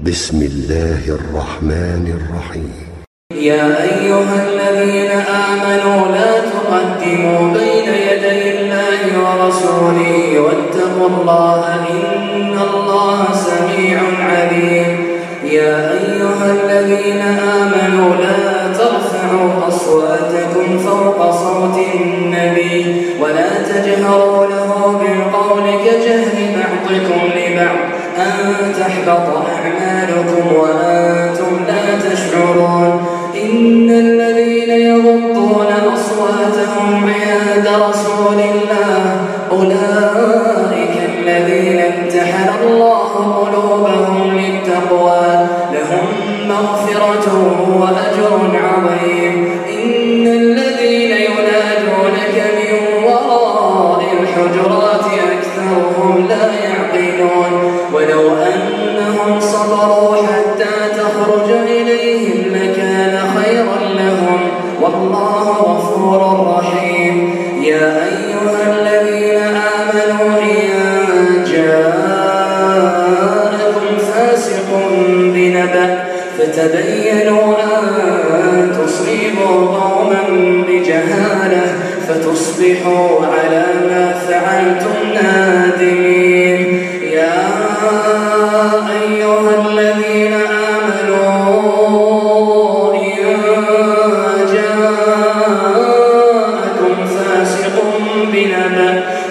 بسم الله الرحمن الرحيم. يا أيها الذين آمنوا لا تقدموا بين يدي الله ورسوله واتقوا الله إن الله سميع عليم. يا أيها الذين آمنوا لا ترفعوا أصواتكم فوق صوت النبي ولا تجهروا له بالقول كجهر بعضكم لبعض أن تحبط أعمالكم وأنتم لا تشعرون. إن الذين يغضون أصواتهم عند رسول الله أولئك الذين امتحن الله قلوبهم للتقوى لهم مغفرة وأجر عظيم. إن الذين ينادونك من وراء الحجرات أكثرهم لا يعقلون ولو أنهم صبروا حتى تخرج إليهم لكان خيرا لهم والله غفور رحيم. يا أيها الذين آمنوا إن جاءكم فاسق بنبأ فتبينوا أن تصيبوا قوما بجهالة فتصبحوا على ما فعلتم نادمين. يا أيها الذين آمنوا إن جاءكم فاسق بنبأ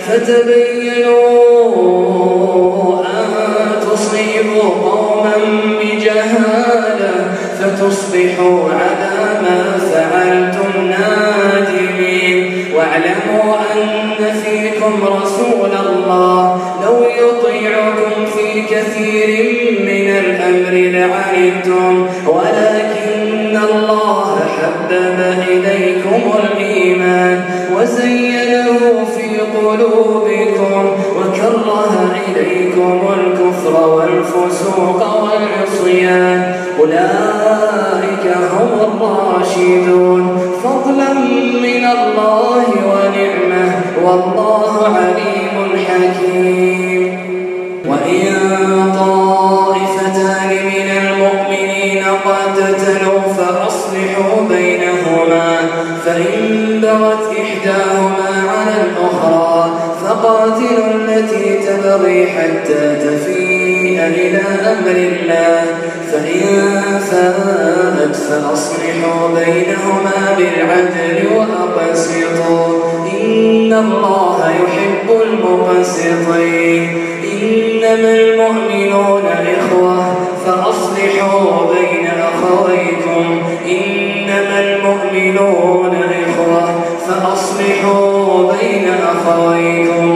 فتبينوا أن تصيبوا قوما بجهالة فتصبحوا على ما فعلتم نادمين. واعلموا أن فيكم رسول الله لو يطيعكم في كثير من الأمر لعنتم ولكن الله حبب إليكم الإيمان وزينه في قلوبكم وكره إليكم الكفر والفسوق والعصيان أولئك هم الراشدون فضلا من الله ونعمه والله عليم حكيم. وإن طائفتان من المؤمنين اقتتلوا فأصلحوا بينهما فإن بغت إحداهما على الأخرى فقاتلوا التي تبغي حتى تفيء إلى أمر الله فإن فاءت فأصلحوا بينهما بالعدل وأقسطوا إن الله يحب المقسطين. إنما المؤمنون إخوة فأصلحوا بين أخويكم إنما المؤمنون إخوة فأصلحوا بين أخويكم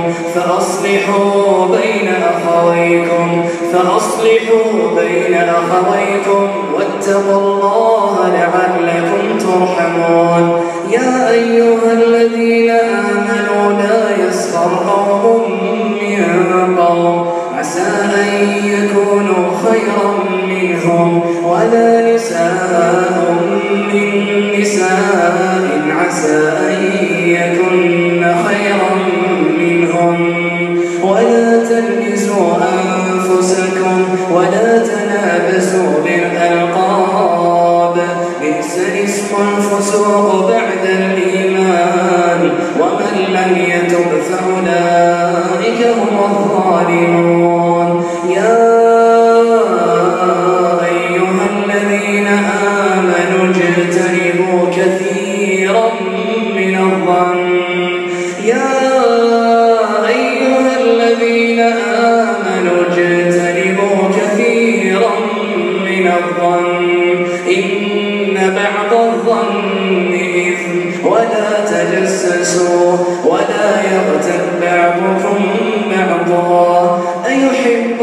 واتقوا الله لعلكم ترحمون. يا أيها الذين آمنوا لا يسخر قوم من قوم عسى أن يكونوا خيرا منهم ولا نساء من نساء عسى أن يكن خيرا منهم ولا تلمزوا أنفسكم ولا تنابزوا بالألقاب بئس الاسم الفسوق بعد الإيمان ومن لم يتب فأولئك هم الظالمون. يا أيها الذين آمنوا اجتنبوا كثيرا من الظن إن بعض الظن إثم ولا تجسسوا ولا يغتب بعضكم بعضا أيحب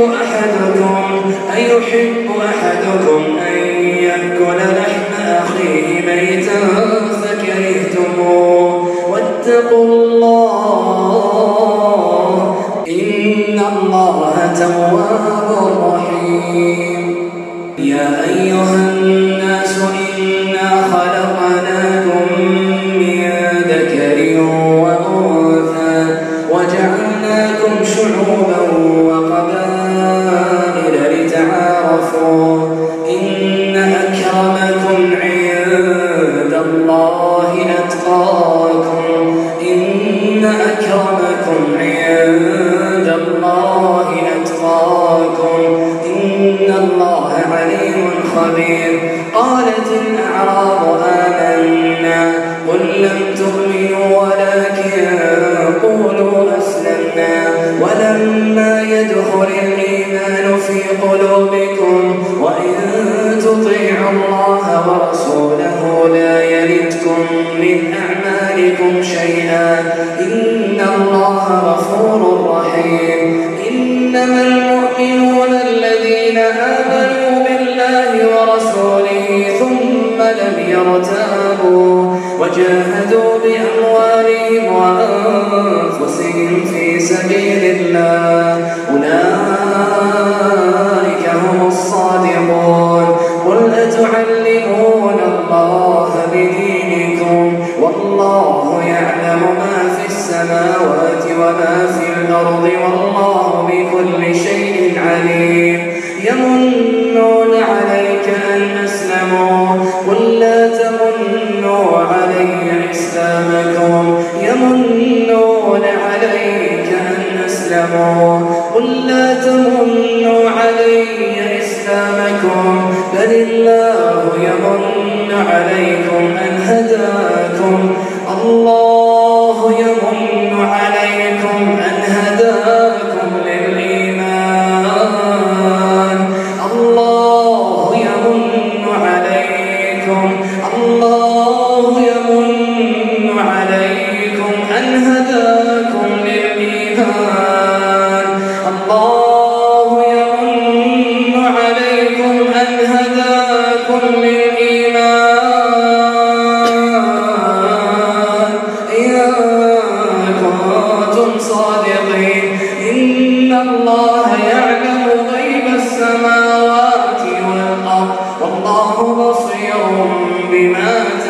أحدكم أن يأكل لحم أخيه ميتا فكرهتموه واتقوا الله إن الله تواب رحيم. يا أيها الناس إنا خلقناكم من ذكر وأنثى وجعلناكم شعوبا وقبائل لتعارفوا تعفون إن أكرمكم عند الله أتقاكم إن أكرمكم عند الله أتقاكم إن الله عليم خبير. قالت الأعراب آمنا قل لم تؤمنوا ولكن قولوا أسلمنا ولما يدخل الإيمان في قلوبكم وإن تطيعوا الله ورسوله لا يلدكم من أعمالكم شيئا إن الله غفور رحيم. إنما المؤمنون الذين آمنوا بالله ورسوله ثم لم يرتابوا وجاهدوا بأموالهم وأنفسهم في سبيل الله أولئك هم الصادقون. قل أتعلمون الله بدينكم والله يعلم ما في السماوات وما في الأرض والله بكل شيء عليم. يمنون عليك أن أسلموا قل لا تمنوا علي إسلامكم يمنون عليك أن أسلموا قل لا تمنوا علي إسلامكم بل الله يمن عليكم أن هداكم الله يمن عليكم أن هداكم للإيمان الله يمن عليكم أن هداكم للإيمان الله يمن عليكم أن هداكم للإيمان إن كنتم صادقين. إن الله يعلم غيب السماوات والأرض والله بصير بما